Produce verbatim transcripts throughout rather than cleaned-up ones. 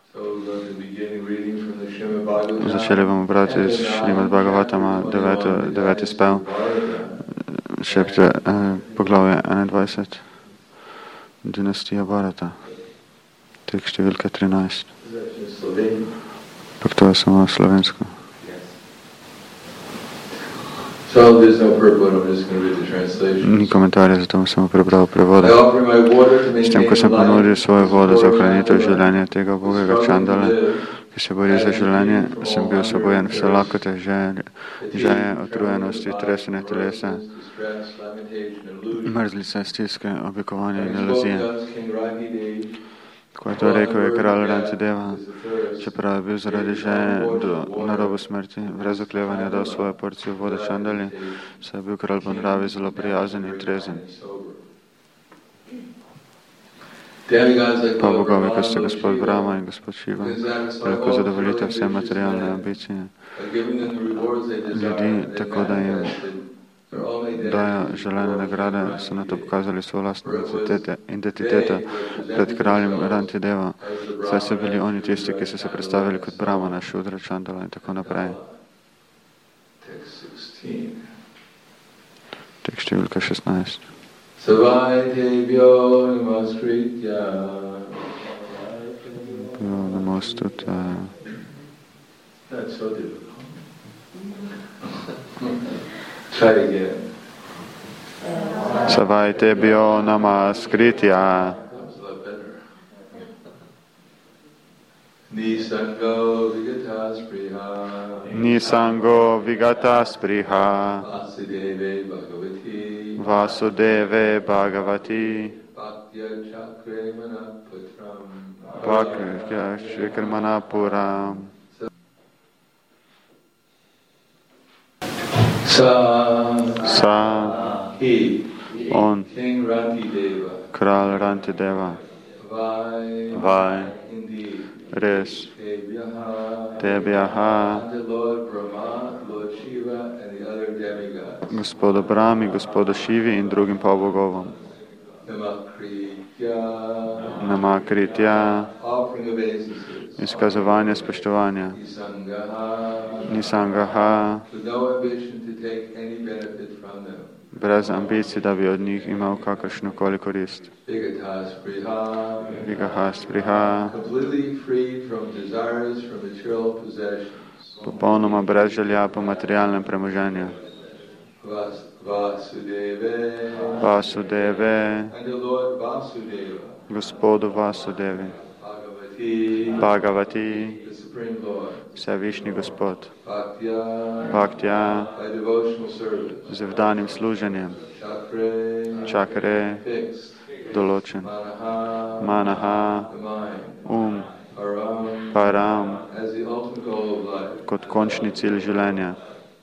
Začeli bomo brati iz Šrimad Bhagavatama, deveti spev, šepte eh, poglavje enaindvajset, dinastija Bharata, tekst številka trinajst. Pa to je samo slovensko. Ni komentarja, zato bom samo prebral prevode. S tem, ko sem ponudil svojo vodo za ohranitev življenja tega ubogega Čandala, ki se bori za življenje, sem bil sobojen vse lakote, želje, želje, utrujenosti, tresenja telesa, mrzlice, stiske, oblikovanja in iluzije. Ko je to rekel, je kralj Rantideva, čeprav je bil zaradi želje na robu smrti, brez oklevanja dal svojo porcijo vode Čandali, saj je bil kralj po naravi zelo prijazen in trezen. Pa bogovi, kot ste gospod Brahma in gospod Šiva, lahko zadovoljite vse materialne ambicije ljudi, tako da jim dajo želene nagrade, so na to pokazali svojo lastno identiteto pred kraljem Rantideva, saj so bili oni tisti, ki so se predstavili kot Brahmana, Šudra, Čandala in tako naprej. Tekst številka šestnajst. Savaitebhyo namaskritya Namastuta. That's so difficult. Try again. Savaitebhyo namaskritya Nisango vigata spriha Nisango vigata spriha Vasudeve Bhagavati Vasudeve Bhagavati Bhaktya Chakramanapuram Sa Sa On Kralj Rantideva Vai Res Tebhyaha Gospodu Brahmi, gospodu Šivi in drugim pavbogovom. Namakritya Izkazovanje spoštovanja. Nisangaha Brez ambicij, da bi od njih imel kakršnokoli korist. Vigaha spriha Popolnoma brez želja po materialnem premoženju. Vasudeve Gospodu Vasudevi Bhagavati Vsevišnji Gospod Bhaktya z vdanim služenjem Čakre določen Manaha Um Param kot končni cilj življenja.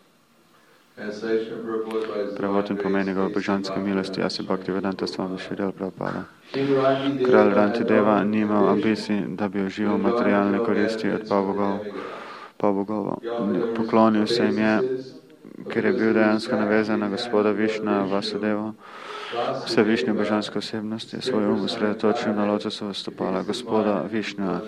Prevod in pomen njegove božanske milosti, Asi Bhaktivedanta Swami Sridhar Prabhupada. Kralj Rantideva ni imel ambicij, da bi užival materialne koristi od pavbogov. Poklonil se jim je, ker je bil dejansko navezan na gospoda Višna Vasudevo. Vse višnje božanske osebnosti je svoj um osredotočil na lotosovo stopala gospoda Višnja.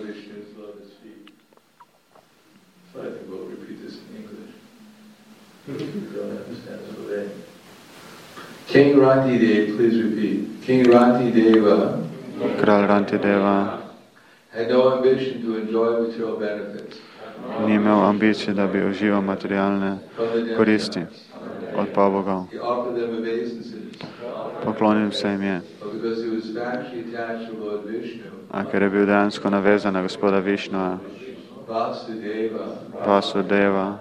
King Rantideva, please repeat. King Rantideva Kralj Rantideva had no ambition to enjoy material benefits. Ni imel ambicije, da bi užival materialne koristi od pavbogov. Poklonil se jim je. A ker je bil dejansko navezan na gospoda Višnua, Vasudeva,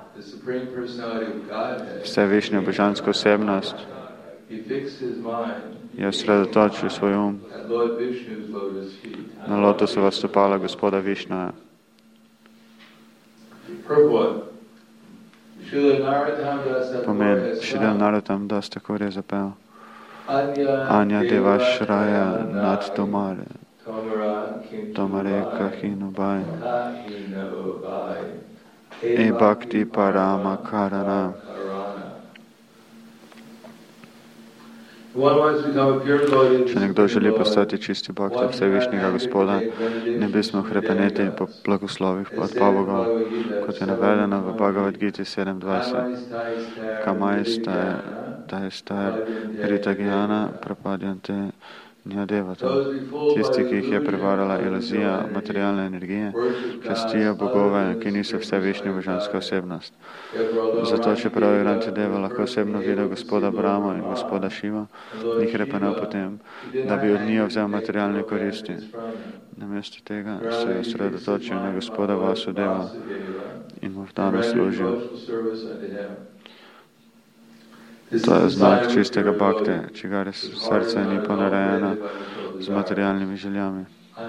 vse višnjo božansko osebnost, je osredotočil svoj um na lotosova stopala gospoda Višnua. Pomen Šrila Narottam Das Thakur je zapel Anja Devašraja nad Tomare Tomare Kahinu Bhai E Bhakti Parama Karana. Če nekdo želi postati čisti bhakta Vsevišnjega Gospoda, ne bi smo hrepeneti po blagoslovih od Pavogov, kot je navedeno v Bhagavad Giti sedem dvajset. Kamaj stajr Rita Gyana prapadyante Njadevata. Tisti, ki jih je prevarala iluzija materialne energije, častijo bogove, ki niso Vsevišnja božanska osebnost. Zato, čeprav je Rantideva lahko osebno videl gospoda Brahmo in gospoda Šiva, ni hrepenel potem, da bi od njih vzel materialne koristi. Namesto tega se je osredotočil na gospoda Vasudeva in mu vdano služil. To je znak čistega bhakte, čigar srce ni ponarejeno z materialnimi željami.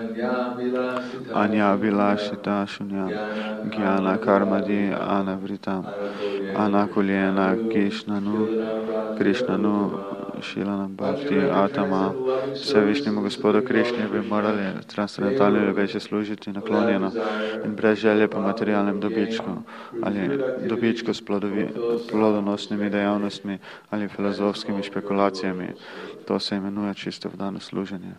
Anja Vilašita Šunja, Gyana Karmadi Anavrita, Anakuljena Krishnanu, Krishnanu, Šilana Bhakti, Atama. Vsevišnjemu gospodu Krišnji bi morali transcendentalni ljubeči služiti naklonjeno in brez želje po materialnem dobičku ali dobičku s plodovi, plodonosnimi dejavnostmi ali filozofskimi špekulacijami. To se imenuje čisto vdano služenje.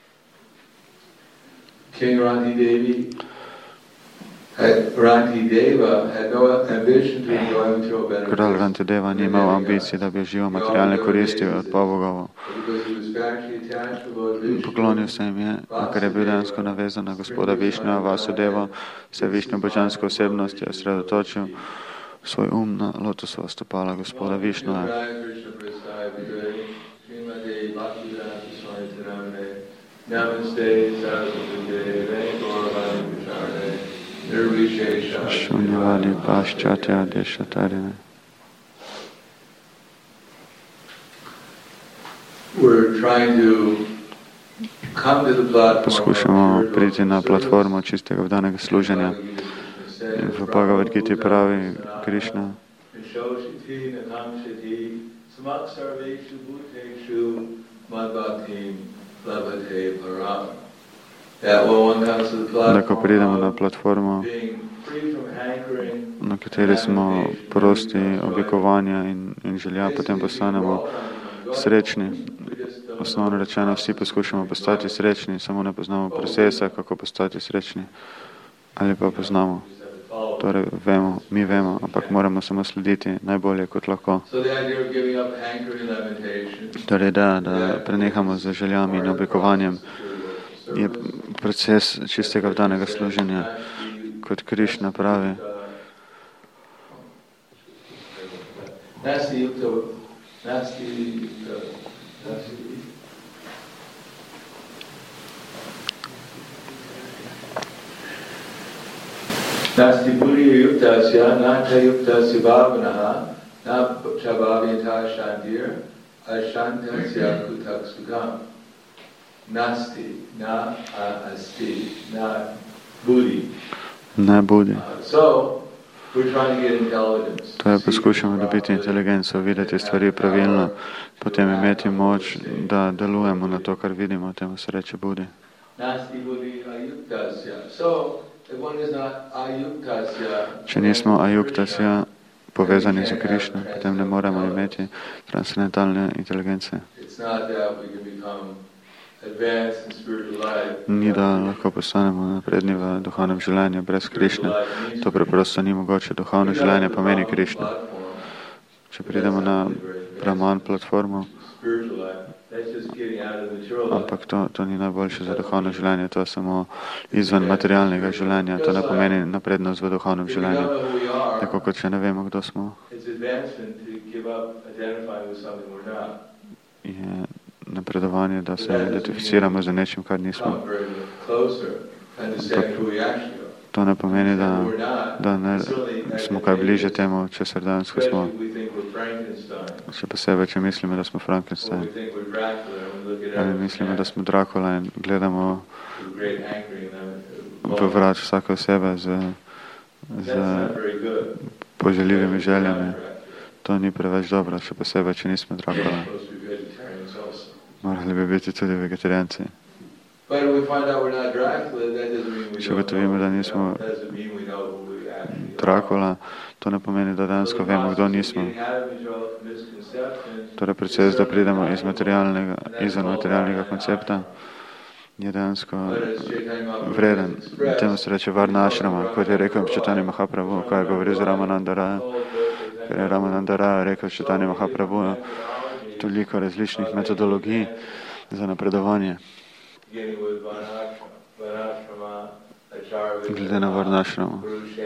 King Ranti Devi had Ranti Deva had no ambition to enjoy material benefits. Kralj Rantideva ni imel ambicij, da bi užival materialne koristi od Pavogovo. Poklonil se jim je, ker je bil dejansko navezan na gospoda Višnja, Vasudevo, Vsevišnjo božansko osebnost, je osredotočil svoj um na lotosova stopala gospoda Višnja. Namaste Saraswate Gaurvani Vicharne Nirvishesha Shunyavadi Paschatya Deshatarine. We're trying to come to the platform. Poskušamo priti na platformo čistega vdanega služenja. In v Bhagavad Giti pravi Krishna: da ko pridemo na platformo, na kateri smo prosti oblikovanja in, in želja, potem postanemo srečni. Osnovno rečeno, vsi poskušamo postati srečni, samo ne poznamo procesa, kako postati srečni. Ali pa poznamo. Torej, vemo, mi vemo, ampak moramo samo slediti najbolje, kot lahko. Torej, da, da prenehamo z željami in oblikovanjem, je proces čistega vdanega služenja, kot Krišna pravi. Nasti puriya yuktasya, nata yuktasya bhavanaha, na chabhavyata shantir, ashantasya kutak sukam. Nasti, na asti, na buddhi. Ne budi. So, we're trying to get intelligence. To je, poskušamo dobiti inteligenco, videti stvari pravilno, potem imeti moč, da delujemo na to, kar vidimo, temu se reče budi. Nasti buddhi ayuktasya. So, če nismo ajuktasya, povezani z Krišno, potem ne moremo imeti transcendentalne inteligence. Ni, da lahko postanemo napredni v duhovnem življenju brez Krišne. To preprosto ni mogoče. Duhovno življenje pomeni Krišno. Če pridemo na Brahman platformo, ampak to, to ni najboljše za duhovno življenje, to je samo izven materialnega življenja, to ne pomeni naprednost v duhovnem življenju. Tako kot če ne vemo, kdo smo, je napredovanje, da se identificiramo z nečim, kar nismo. Ampak to ne pomeni, da, da ne smo kaj bliže temu, če srdansko smo. Še posebej, če mislimo, da smo Frankenstein. Ali mislimo, da smo Dracula in gledamo v vrat vsake osebe z, z poželjivimi željami. To ni preveč dobro, še posebej, če nismo Dracula. Morali bi biti tudi vegetarijanci. Če gotovimo, da nismo Drakula, to ne pomeni, da dejansko vemo, kdo nismo. Torej proces, da pridemo iz materialnega, izven materialnega koncepta, je dejansko vreden. Temu se reče Varnašrama, kot je rekel Chaitanya Mahaprabhu, ko je govoril z Ramananda Raya, ker je Ramananda Raya rekel Chaitanya Mahaprabhu toliko različnih metodologij za napredovanje. Glede na Varnašramo.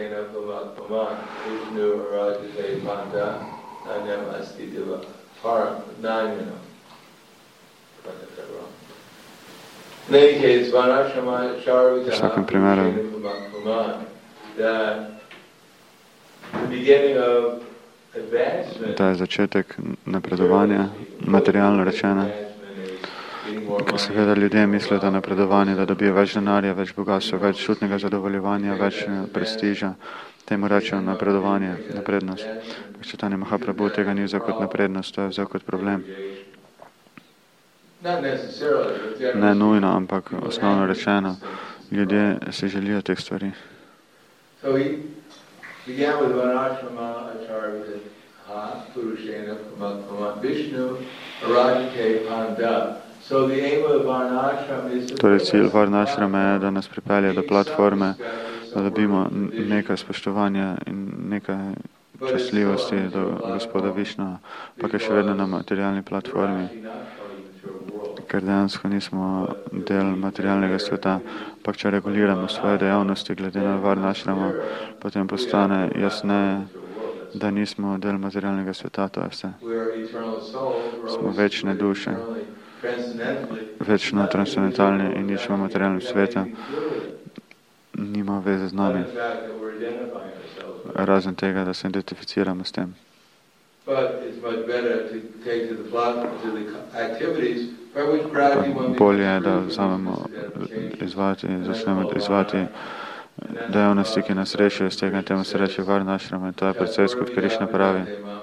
V vsakem primeru ta je začetek napredovanja, materialno rečeno. Ker seveda ljudje mislijo, da napredovanje, da dobijo več denarja, več bogatstva, več čutnega zadovoljevanja, več prestiža. Temu rečejo napredovanje, naprednost. Chaitanya Mahaprabhu tega ni vzel kot naprednost, to je vzel kot problem. Ne nujno, ampak osnovno rečeno, ljudje si želijo teh stvari. Torej cilj Varnašrama je, da nas pripelje do platforme, da dobimo nekaj spoštovanja in nekaj časljivosti do gospoda Višnua, pa je še vedno na materialni platformi, ker dejansko nismo del materialnega sveta. Pa če reguliramo svoje dejavnosti glede na Varnašrama, potem postane jasneje, da nismo del materialnega sveta, to je vse. Smo večne duše, večno transcendentalni in nič v materialnem svetu nima veze z nami, razen tega, da se identificiramo s tem. Bolje je, da vzamemo izvati, začnemo izvati dejavnosti, ki nas rešijo iz tega, in temu se reče Varnašrama, in to je proces, kot Krišna pravi.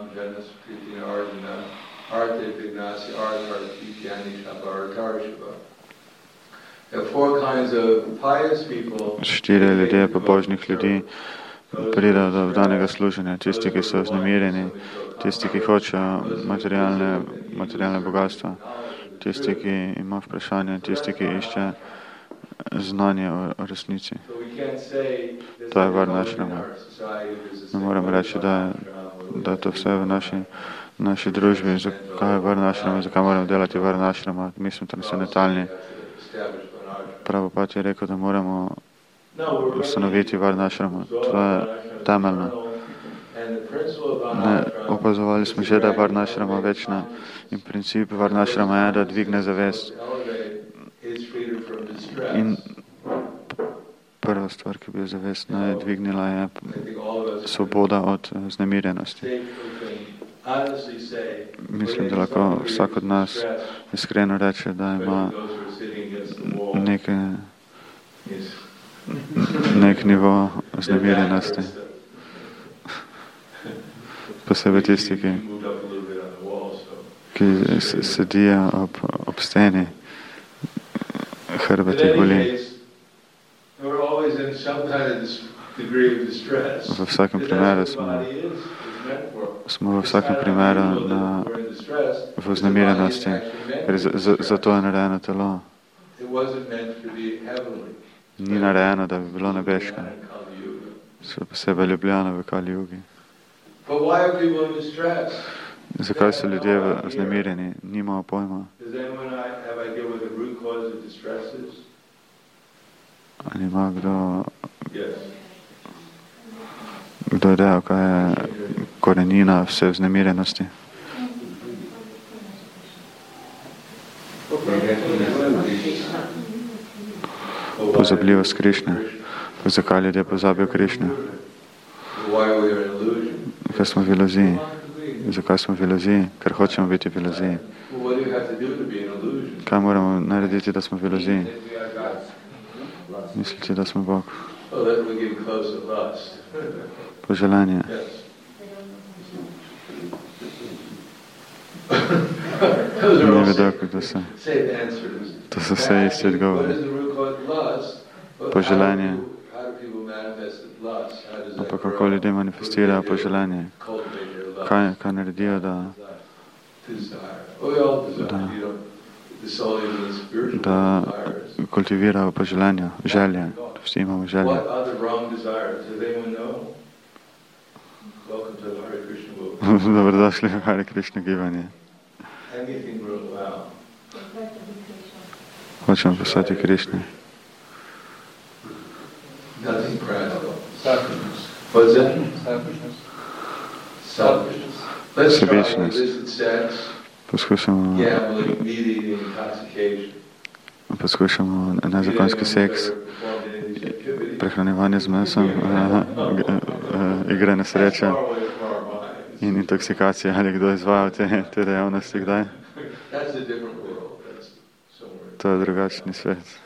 Štiri ljudje, pobožnih ljudi, pridejo do danega služenja. Tisti, ki so vznemirjeni, tisti, ki hočejo materialne, materialne bogatstva, tisti, ki ima vprašanje, tisti, ki išče znanje o, o resnici. To je Varnašrama. Ne moram reči, da je, da je to vse v naši, naši družbi. Zakaj je Varnašrama, zakaj moramo delati Varnašrama? Mi smo transcendentalni. Prabhupada je rekel, da moramo ustanoviti Varnašrama. To je temeljno. Ne, opazovali smo že, da je Varnašrama večna in princip Varnašrama je, da dvigne zavest. In prva stvar, ki bi jo zavestno je dvignila, je svoboda od vznemirjenosti. Mislim, da lahko vsak od nas iskreno reče, da ima neke, nek nivo vznemirjenosti. Posebej tisti, ki, ki sedijo ob, ob steni, hrbet jih boli. V vsakem primeru smo, smo v vsakem primeru na, v vznemirjenosti, ker za, za to je narejeno telo. Ni narejeno, da bi bilo nebeško. Še posebej Ljubljana v Kali Jugi. Zakaj so ljudje vznemirjeni? Nimajo pojma. Ali ima kdo, kdo je dejal, kaj je korenina vse vznemirjenosti? Pozabljivost Krišne. Zakaj ljudje pozabijo Krišne? Ker smo v iluziji. Zakaj smo v iluziji? Ker hočemo biti v iluziji. Kaj moramo narediti, da smo v iluziji? Mislite, da smo Bog? Poželanje. Ne vedo, kako se. To so vse isti odgovori. Poželanje. Ampak kako ljudje manifestirajo poželenje, kaj, kaj naredijo, da, da, da kultivirajo poželenje, želje, vsi imamo želje. Dobrodošli v Hare Krishna gibanje. Hočemo poslati Krišni. Nothing practical. What's that? Selfishness. Selfishness. Let's try illicit sex, Poskušamo, gambling, meat eating, intoxication. Poskušamo nezakonski seks, prehranjevanje z mesom, igre na srečo in intoksikacija. Ali kdo izvaja te, te dejavnosti kdaj? To je drugačni svet.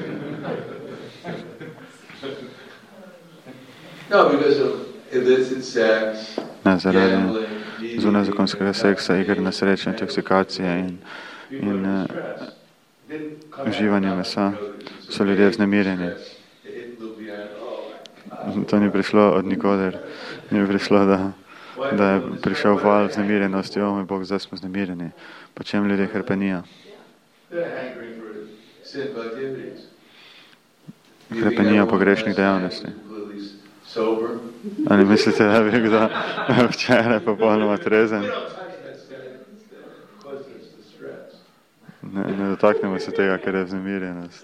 No, because of illicit sex, ne, zaradi zunajzakonskega seksa, igr na srečo, intoksikacije in, in uh, uživanje mesa so ljudje vznemirjeni. To ni prišlo od nikoder. Ni prišlo, da, da je prišel val vznemirjenosti. O moj Bog, zdaj smo vznemirjeni. Po čem ljudje hrpenijo? Hrpenijo po grešnih dejavnosti. Ali mislite, da bi kdo včeraj popolnoma trezen? Ne, ne dotaknemo se tega, ker je vznemirjenost.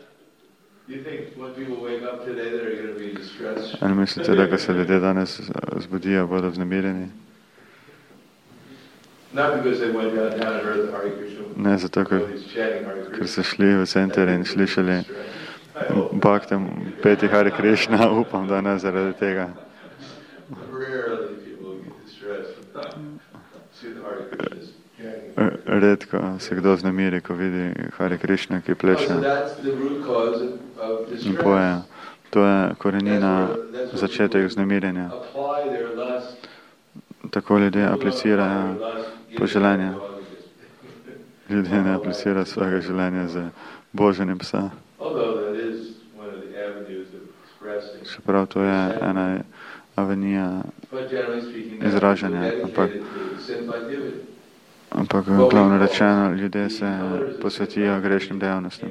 Ali mislite, da ko se ljudje danes zbudijo, bodo vznemirjeni? Ne zato, ker, ker so šli v center in slišali Bhaktam peti Hare Krishna, upam, da ne zaradi tega. Redko se kdo vznemiri, ko vidi Hare Krishna, ki pleše in poje. To je korenina, začetek vznemirjenja. Tako ljudje aplicirajo poželenje. Ljudje ne aplicirajo svojega željenja z boženjem psa. Čeprav to je ena avenija izražanja, ampak, ampak glavno rečeno, ljudje se posvetijo grešnim dejavnostim.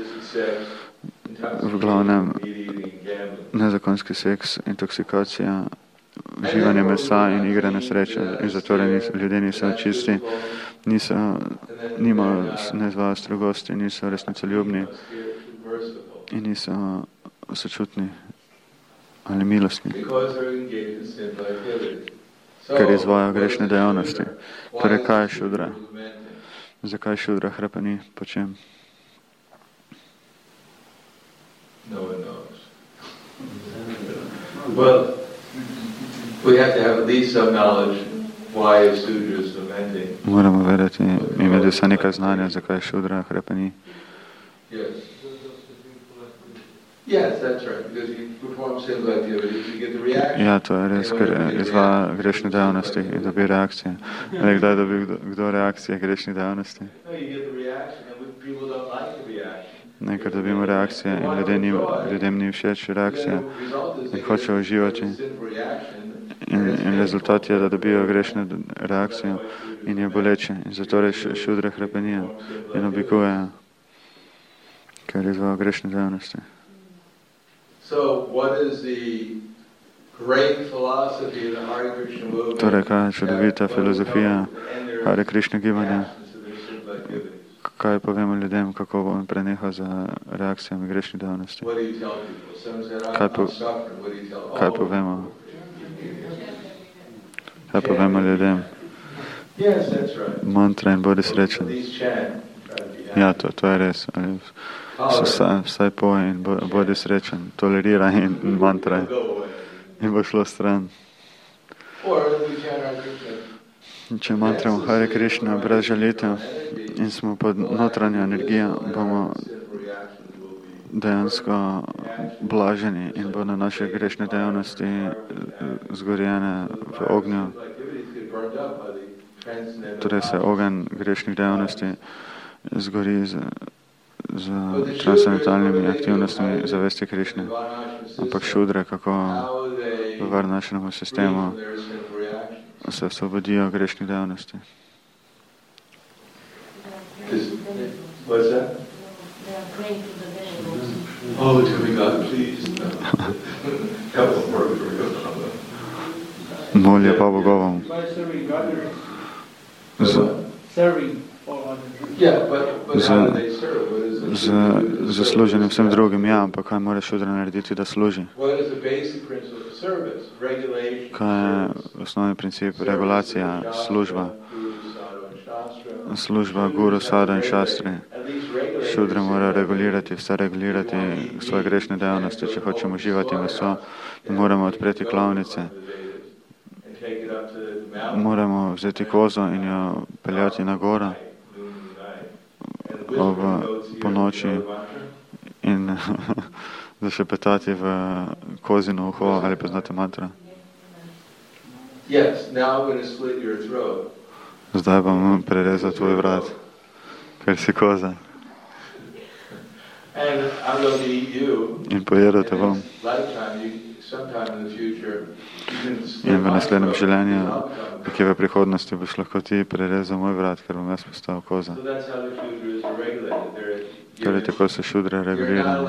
V glavnem nezakonski seks, intoksikacija, uživanje mesa in igre na srečo. In zato ljudje niso čisti, niso, nimajo, ne izvajajo strogosti, niso resnicoljubni in niso sočutni ali milostni, ker izvajajo grešne dejavnosti. Torej, kaj je šudra? Zakaj šudra hrepeni? Po čem? Well, we have to have at least some knowledge why a Sudra is lamenting. Moramo vedeti, imeti vsaj nekaj znanja, zakaj šudra hrepeni. Yes. Yes, that's right, because you perform sinful activities, you get the reaction. Ja, to je res, ker izvaja grešne dejavnosti in dobi reakcije. Ali kdaj dobi kdo, kdo reakcije grešnih dejavnosti? No, you get the reaction and people don't like the reaction. Ne, ker dobimo reakcije in ljudem ni, ljudem ni všeč reakcija in hočejo uživati. In, in rezultat je, da dobijo grešne reakcije in je boleče. In zato reč šudre hrepenijo in obikujejo, ker izvaja grešne dejavnosti. Torej, kaj je čudovita filozofija Hare Krishna gibanja? Kaj povemo ljudem, kako bom prenehal za reakcijami grešnih dejavnosti? Kaj, po, kaj povemo? Kaj povemo ljudem? Mantra in bodi srečen. Ja, to, to je res. Vsaj, vsaj poj in bodi srečen. Toleriraj in, in mantra in bo šlo stran. Če mantramo Hare Krishna brez žalitev in smo pod notranjo energijo, bomo dejansko blaženi in bodo naše grešne dejavnosti zgorjene v ognju. Torej se ogenj grešnih dejavnosti zgori z, z transcendentalnimi aktivnostmi zavesti Krišne. Ampak šudre, kako v varnačnemu sistemu se osvobodijo grešnih dejavnosti. What's that? Oh, to be God, please. Help them work for you. Molijo pa bogovom. Z, z služenjem vsem drugim, ja, ampak kaj mora šudra narediti, da služi? Kaj je osnovni princip? Regulacija, služba. Služba guru, sada in šastri. Šudra mora regulirati, vse regulirati svoje grešne dejavnosti. Če hočemo uživati meso, moramo odpreti klavnice. Moramo vzeti kozo in jo peljati na goro ob ponoči in zašepetati v kozino uho, ali poznate mantra. Zdaj bom prerezal tvoj vrat, ker si koza. In pojedel te bom. In v naslednjem življenju, ki v prihodnosti boš lahko ti prerezal moj vrat, ker bom jaz postal koza. Torej, tako se šudre reguliramo.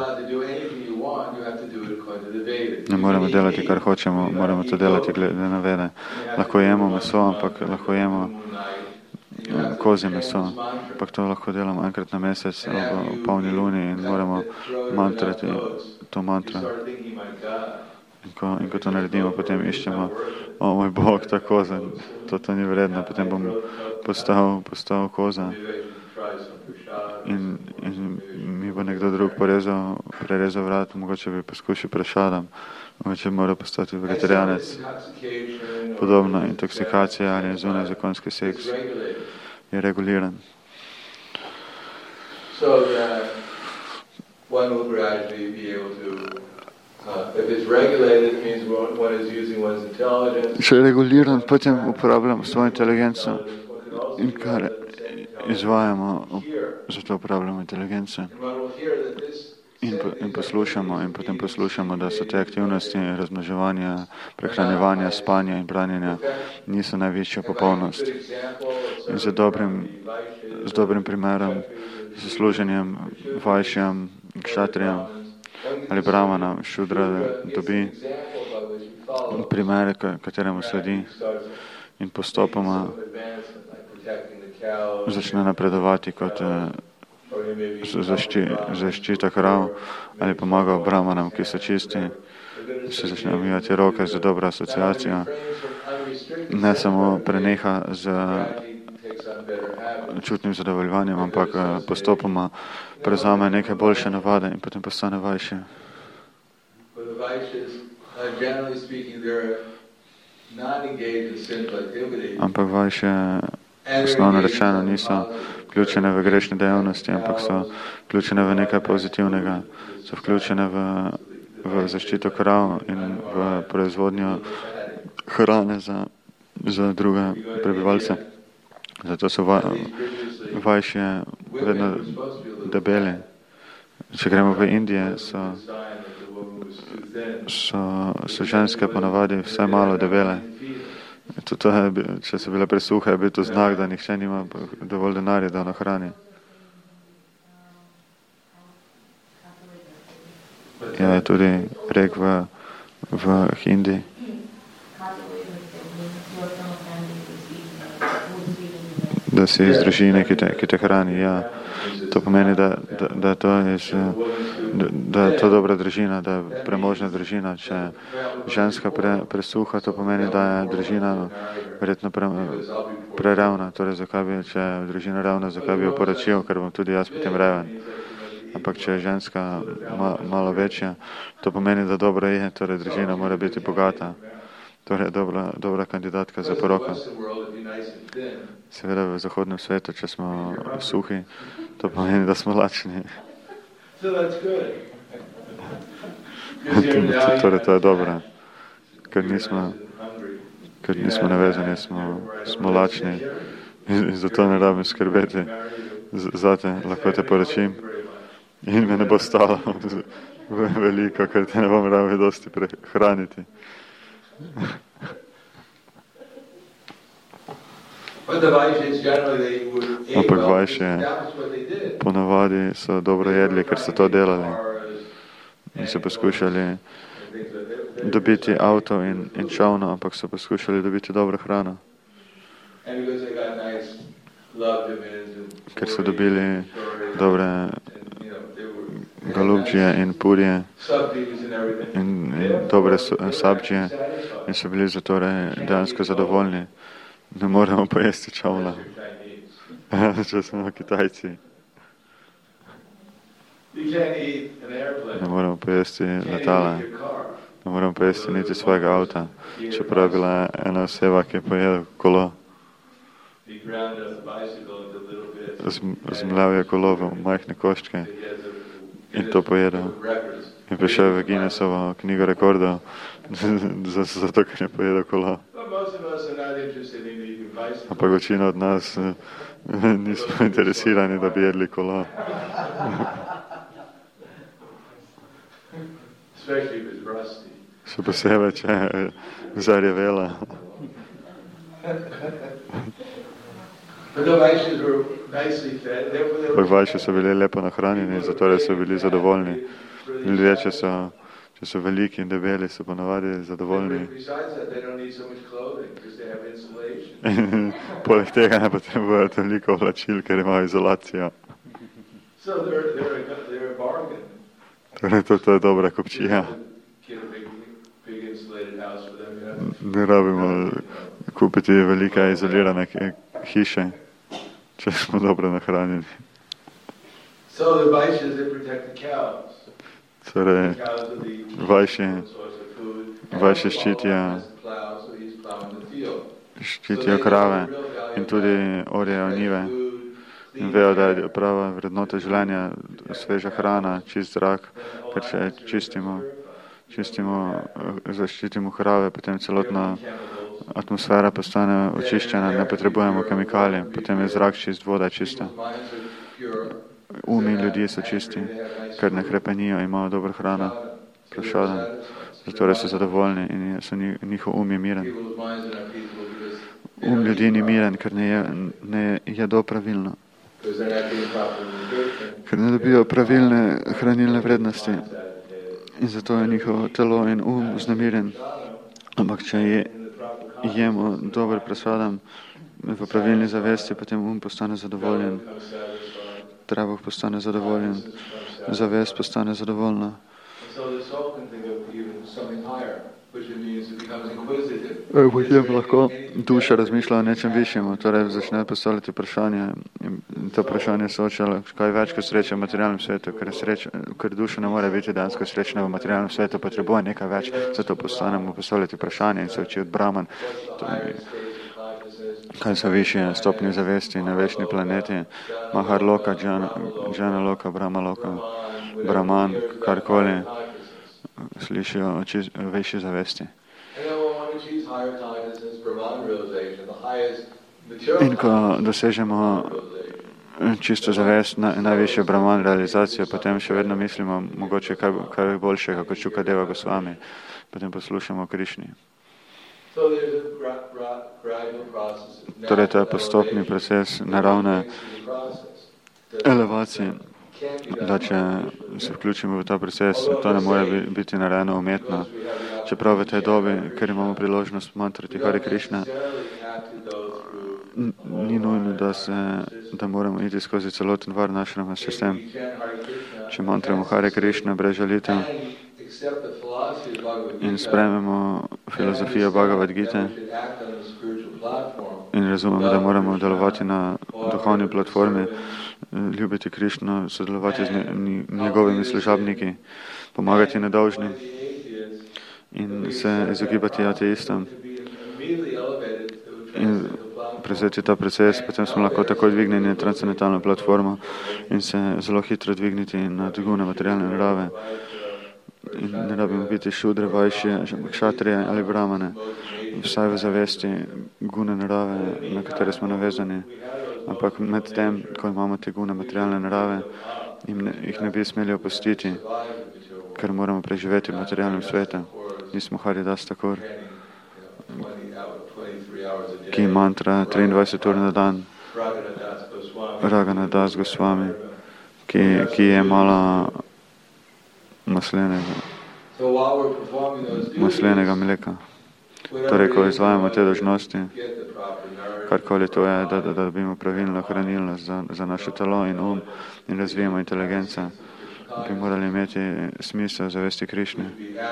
Ne moramo delati, kar hočemo, moramo to delati glede na vede. Lahko jemo meso, ampak lahko jemo kozje meso, ampak to lahko delamo enkrat na mesec ob polni luni in moramo mantrati to mantro. In ko, in ko to naredimo, potem iščemo, o moj Bog, ta koza, to, to ni vredno, potem bom postal, postal koza in, in mi bo nekdo drug porezal, prerezal vrat, mogoče bi poskušal prešadam, mogoče bi moral postati vegetarijanec. Podobno, intoksikacija ali zunaj zakonski seks je reguliran. So that one will gradually be able to Uh, if it's regulated, it means one is using one's intelligence. Če je reguliran, potem uporabljamo svojo inteligenco in kar izvajamo, zato uporabljamo inteligenco. In, po, in poslušamo, in potem poslušamo, da so te aktivnosti razmnoževanja, prehranjevanja, spanja in branjenja niso največja popolnost. In z dobrim, z dobrim primerom, z služenjem vajšjam, kšatrijem ali brahmanam, šudra dobi primere, kateremu sledi in postopoma začne napredovati kot zašči, zaščita krav ali pomaga brahmanam, ki so čisti, se začne umivati roke za dobro asociacijo. Ne samo preneha z čutnim zadovoljvanjem, ampak postopoma prezame neke boljše navade in potem postane vajši. Ampak vajše, osnovno rečeno, niso vključene v grešne dejavnosti, ampak so vključene v nekaj pozitivnega. So vključene v, v zaščito krav in v proizvodnjo hrane za, za druge prebivalce. Zato so vajšje vedno debeli. Če gremo v Indije, so, so, so ženske ponavadi vse malo debele. To, to je, če so bile presuhe, je bil to znak, da nihče nima dovolj denarja, da nahrani. Ja, je tudi rek v, v Hindi. Da si iz družine, ki te, ki te hrani, ja. To pomeni, da, da, da, to je, da, da je to dobra družina, da je premožna družina. Če ženska pre, presuha, to pomeni, da je družina verjetno pre, prerevna. Torej, zakaj bi, če je družina revna, zakaj bi jo poročil, ker bom tudi jaz potem reven. Ampak če je ženska ma, malo večja, to pomeni, da dobro je, torej družina mora biti bogata. Torej, dobra, dobra kandidatka za poroko. Seveda v zahodnem svetu, če smo suhi, to pomeni, da smo lačni. Torej, to je dobro. Ker nismo, ker nismo navezani, smo, smo lačni in, in zato ne rabim skrbeti. Zate lahko te poročim in me ne bo stalo veliko, ker te ne bom rabil dosti prehraniti. Ampak Vajše ponavadi so dobro jedli, ker so to delali. In so poskušali dobiti avto in, in čovno, ampak so poskušali dobiti dobro hrano. Ker so dobili dobre galubčije in purje in, in dobre sabčije in so bili zatorej dejansko zadovoljni. Ne moremo pojesti čovna. Če smo Kitajci. Ne moremo pojesti letala. Ne moremo pojesti niti svojega avta. Čeprav je bila ena oseba, ki je pojedel kolo. Zmljal je kolo v majhne koščke in to pojedel. In prišel v Guinnessovo knjigo rekordov, zato ker je pojedel kolo. Ampak večina od nas nismo interesirani, da bi jedli kolo. Še posebej, če je zarjavela. Ampak Vajši so bili lepo nahranjeni, zato so bili zadovoljni. Ljudje, če so, če so veliki in debeli, so ponavadi zadovoljni. Poleg tega ne potrebujejo toliko oblačil, ker imajo izolacijo. Torej, to, to je dobra kupčija. Ne rabimo kupiti velike izolirane hiše, če smo dobro nahranjeni. Torej, Vajši, Vajši ščitijo, ščitijo krave in tudi orjejo njive. In vejo, da je prava vrednota življenja sveža hrana, čist zrak, ker če čistimo, čistimo, zaščitimo krave, potem celotna atmosfera postane očiščena, ne potrebujemo kemikalij, potem je zrak čist, voda čista. Umi ljudi so čisti, ker ne hrepenijo, imajo dobro hrano, prošaden, zato so zadovoljni in so njihov um je miren. Um ljudi ni miren, ker ne, je, ne jedo pravilno, ker ne dobijo pravilne hranilne vrednosti in zato je njihovo telo in um vznemirjen. Ampak če je, jemo dober presadam v pravilni zavesti, potem um postane zadovoljen, trebuh postane zadovoljen, zavest postane zadovoljna. Potem lahko duša razmišlja o nečem višjem, torej začne postavljati vprašanje in to vprašanje soočalo, kaj več kot sreče v materialnem svetu, ker, sreč, ker duša ne more biti dejansko srečna v materialnem svetu, potrebuje nekaj več, zato postanemo postavljati vprašanje in se uči od Brahman, kaj so višje stopnje zavesti na večni planeti, Mahar Loka, Džana Loka, Brahma Loka, Brahman, karkoli slišijo o višji zavesti. In ko dosežemo čisto zavest, na, najvišjo Brahman realizacijo, potem še vedno mislimo mogoče kaj, kaj boljšega kot Šukadeva Gosvami, potem poslušamo o Krišni. Torej, to je postopni proces naravne elevacije, da če se vključimo v ta proces, to ne more biti narejeno umetno. Čeprav v tej dobi, ker imamo priložnost mantrati Hare Krišna, ni nujno, da, se, da moramo iti skozi celoten varnašrama sistem. Če mantramo Hare Krišna brez žalitev in sprejmemo filozofijo Bhagavad Gite in razumemo, da moramo delovati na duhovni platformi, ljubiti Krišno, sodelovati z njegovimi služabniki, pomagati nedolžnim in se izogibati ateistom in prevzeti ta proces, potem smo lahko tako dvigneni na transcendentalno platformo in se zelo hitro dvigniti na dvigune materialne narave. In ne rabimo biti šudre, vajšje, kšatrije ali brahmane, vsaj v zavesti gune narave, na katere smo navezani. Ampak med tem, ko imamo te gune materialne narave, jim ne, jih ne bi smeli opustiti, ker moramo preživeti v materialnem svetu. Nismo Haridas Thakur, ki mantra triindvajset ur na dan, Raghunath Goswami, ki, ki je mala maslenega, maslenega mleka. Torej, ko izvajamo te dožnosti, karkoli to je, da, da, da dobimo pravilno hranilnost za, za naše telo in um in razvijamo inteligenca, bi morali imeti smisel zavesti Krišne.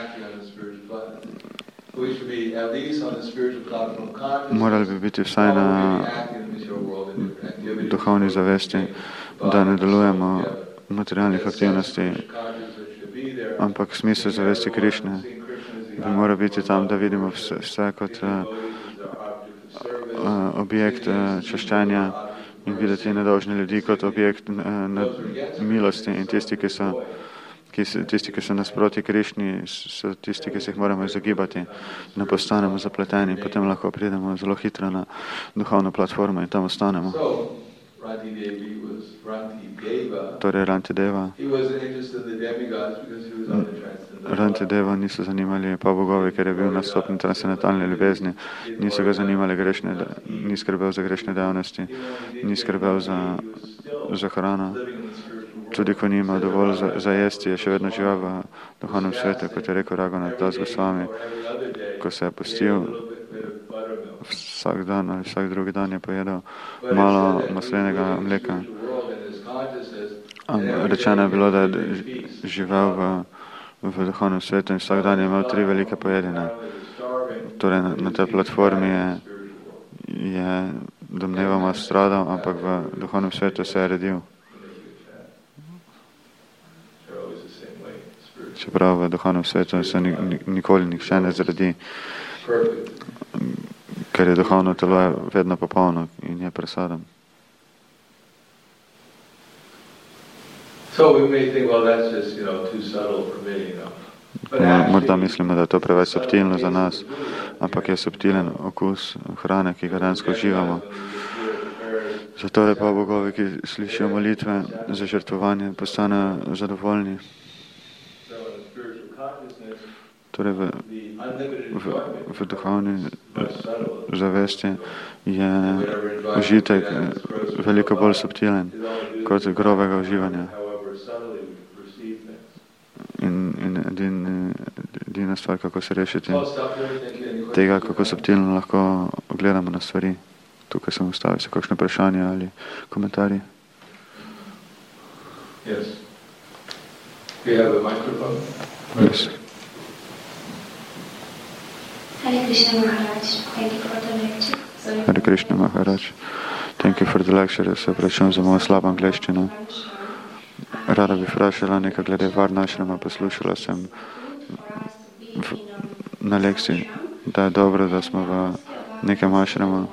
Morali bi biti vsaj na duhovni zavesti, da ne delujemo materialnih aktivnosti, ampak smisel zavesti Krišne bi mora biti tam, da vidimo vse, vse kot uh, uh, objekt uh, čaščanja in videti nedolžne ljudi kot objekt uh, milosti in tisti, ki so, ki so, tisti, ki so nasproti Krišni, so tisti, ki se jih moramo izogibati, ne postanemo zapleteni, potem lahko pridemo zelo hitro na duhovno platformo in tam ostanemo. Torej Rantideva. Rantideva niso zanimali pa bogovi, ker je bil na stopni transcendentalne ljubezni. Niso ga zanimali grešne, ni skrbel za grešne dejavnosti, ni skrbel za, za hrano. Tudi ko ni imel dovolj za, za jesti, je še vedno živel v duhovnem svetu, kot je rekel Raghunath Goswami, ko se je postil. Vsak dan ali vsak drugi dan je pojedel malo maslenega mleka. Rečeno je bilo, da je živel v, v duhovnem svetu in vsak dan je imel tri velike pojedine. Torej na, na tej platformi je, je domnevamo stradal, ampak v duhovnem svetu se je redil. Čeprav v duhovnem svetu se ni, nikoli nihče ne zredi, ker je duhovno telo je vedno popolno in je presaden. Morda mislimo, da je to preveč subtilno za nas, ampak je subtilen okus hrane, ki ga dejansko uživamo. Zato je pa bogovi, ki slišijo molitve za žrtvovanje, postanejo zadovoljni. Torej v, v, v duhovni zavesti je užitek veliko bolj subtilen kot grobega uživanja. In, in edin, edina stvar, kako se rešiti tega, kako subtilno lahko gledamo na stvari. Tukaj sem ustavil se kakšno vprašanje ali komentarji. Yes. We have a microphone. Yes. Hare Krishna Maharaj, thank you for the lecture. Sorry. Hare Krishna Maharaj, thank you for the lecture. Se opravičujem za mojo slabo angleščino. Rada bi vprašala nekaj glede Varnašrama. Poslušala sem v, na lekciji, da je dobro, da smo v nekem ašramu.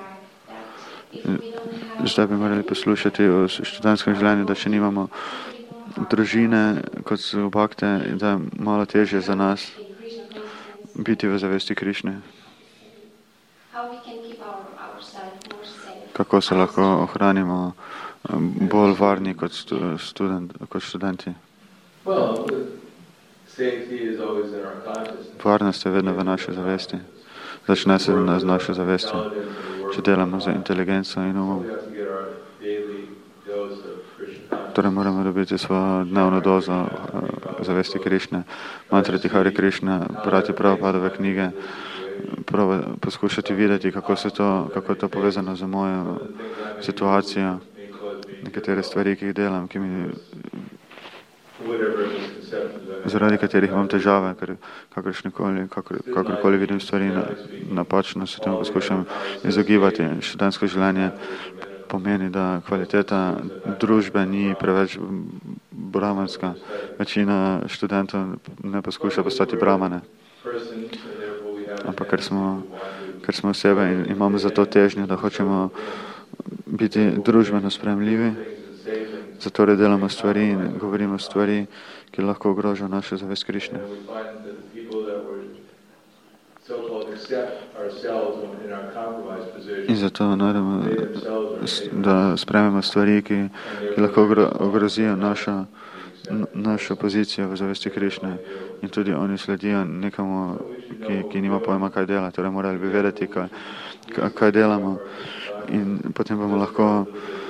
Zdaj bi morali poslušati o študentskem življenju, da še nimamo družine kot so bakte, da je malo težje za nas biti v zavesti Krišne. Kako se lahko ohranimo bolj varni kot, student, kot študenti? Varnost je vedno v naši zavesti. Začne se z našo zavesti. Če delamo za inteligenco in umom. Torej moramo dobiti svojo dnevno dozo zavesti Krišne, mantrati Hare Krišna, brati Prabhupadove knjige, proba, poskušati videti, kako, se to, kako je to povezano z mojo situacijo, nekatere stvari, ki jih delam, ki mi, zaradi katerih imam težave, ker kakršnekoli, kakor, kakorkoli vidim stvari napačno, se temu poskušam izogibati. Študentsko življenje pomeni, da kvaliteta družbe ni preveč brahmanska. Večina študentov ne poskuša postati brahmane. Ampak ker smo, ker smo osebe in imamo za to težnjo, da hočemo biti družbeno sprejemljivi, zato delamo stvari in govorimo stvari, ki lahko ogrožajo našo zavest Krišne. In zato najdemo, da sprejmemo stvari, ki, ki lahko ogrozijo našo našo pozicijo v zavesti Krišne in tudi oni sledijo nekomu, ki, ki nima pojma, kaj dela. Torej morali bi vedeti, kaj, kaj delamo in potem bomo lahko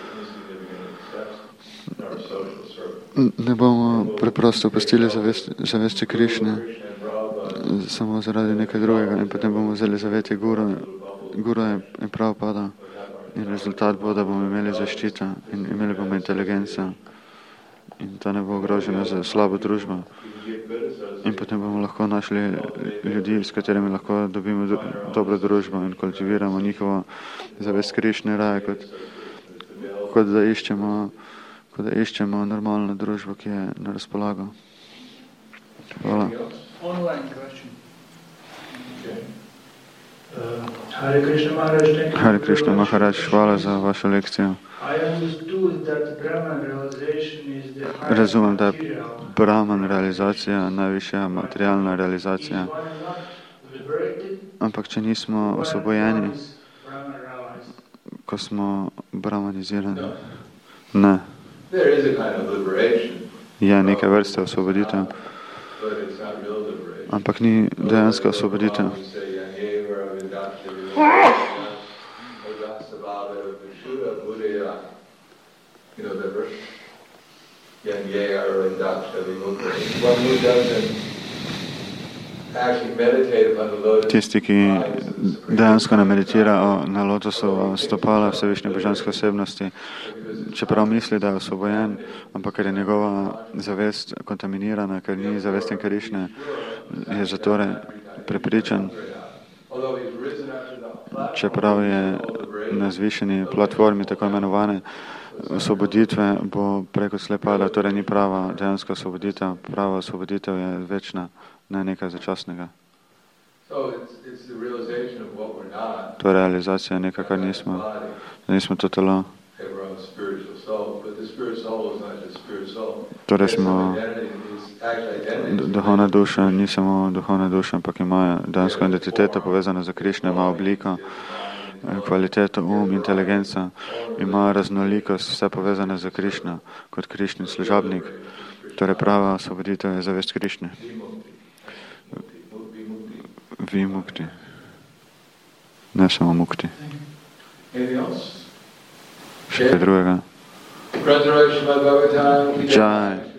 ne bomo preprosto opustili zavesti, zavesti Krišne samo zaradi nekaj drugega in potem bomo vzeli zavetje Guru, Guru in Prabhupada in rezultat bo, da bomo imeli zaščito in imeli bomo inteligenco in to ne bo ogroženo za slabo družbo. In potem bomo lahko našli ljudi, s katerimi lahko dobimo do, dobro družbo in kultiviramo njihovo zavest Krišne raje, kot, kot, da iščemo, kot da iščemo normalno družbo, ki je na razpolago. Hvala. Online question. Okay. Uh, Hare Krishna Maharaj, thank you. Hare Krishna Maharaj, hvala za vašo lekcijo. Razumem, da je Brahman realizacija, najvišja materialna realizacija. Ampak če nismo osvobojeni, ko smo brahmanizirani, ne. Je neke vrste osvoboditev, ampak ni dejanska osvoboditev. You know, the verse, Yange Arandaksha Vimukta. One who doesn't actually meditate upon the lotus. Tisti, ki dejansko ne meditira o, na lotosovo stopala Vsevišnje božanske osebnosti, čeprav misli, da je osvobojen, ampak ker je njegova zavest kontaminirana, ker ni zavesten Krišne, je zatorej prepričan, čeprav je na zvišeni platformi tako imenovane osvoboditve, bo preko slepada, torej ni prava dejanska osvoboditev. Prava osvoboditev je večna, ne nekaj začasnega. To je realizacija nekaj, kar nismo, da nismo to telo. Torej smo duhovna duša, ni samo duhovna duša, ampak ima dejansko identiteto povezano za Krišno, ima obliko, kvaliteto, um, inteligenca, ima raznolikost, vse povezane za Krišno, kot Krišnin služabnik. Torej prava osvoboditev je zavest Krišne. Vimukti. Ne samo mukti. Še kaj drugega? Jai.